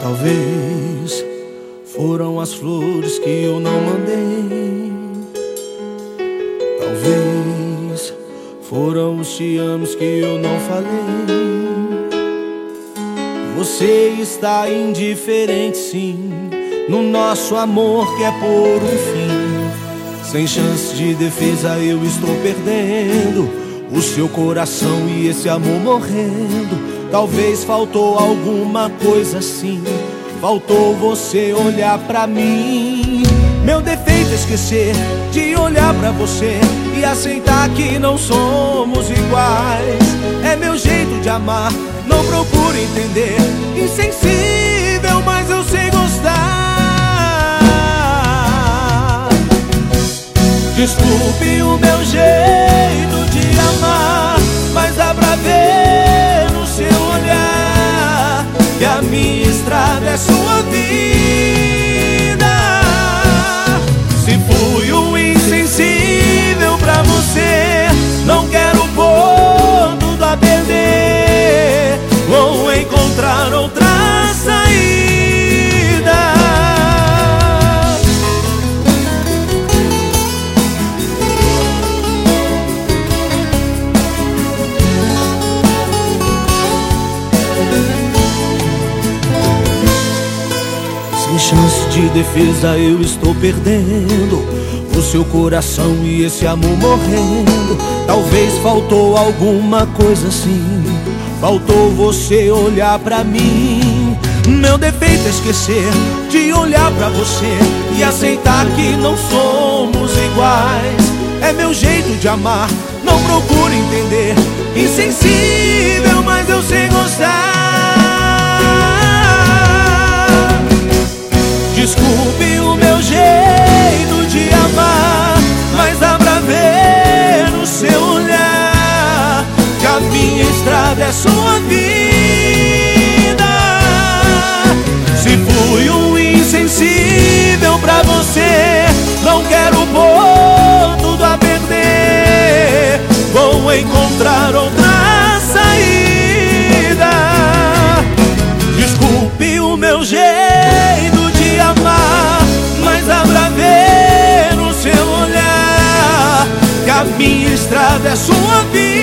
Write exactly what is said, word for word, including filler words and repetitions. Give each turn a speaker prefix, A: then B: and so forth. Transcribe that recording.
A: Talvez foram as flores que eu não mandei. Talvez foram os te amos que eu não falei. Você está indiferente, sim, no nosso amor que é por um fim. Sem chance de defesa eu estou perdendo o seu coração e esse amor morrendo. Talvez faltou alguma coisa assim, faltou você olhar pra mim. Meu defeito é esquecer de olhar pra você e aceitar que não somos iguais. É meu jeito de amar, não procuro entender. Insensível, mas eu sei gostar. Desculpe o meu jeito de amar, mas dá pra ver no seu olhar que a minha estrada é sua vida. Se fui um insensível pra você, não quero pôr tudo a perder. Vou encontrar outra saída. Sem chance de defesa eu estou perdendo o seu coração e esse amor morrendo. Talvez faltou alguma coisa assim, faltou você olhar pra mim. Meu defeito é esquecer de olhar pra você e aceitar que não somos iguais. É meu jeito de amar, não procuro entender. Insensível, mas eu sei gostar. Desculpe o meu jeito de amar, mas dá pra ver no seu olhar que a minha estrada é sua vida. Se fui um insensível pra você, não quero pôr tudo a perder. Vou encontrar outra saída. Desculpe o meu jeito de amar, mas dá pra ver no seu olhar que a minha estrada é sua vida.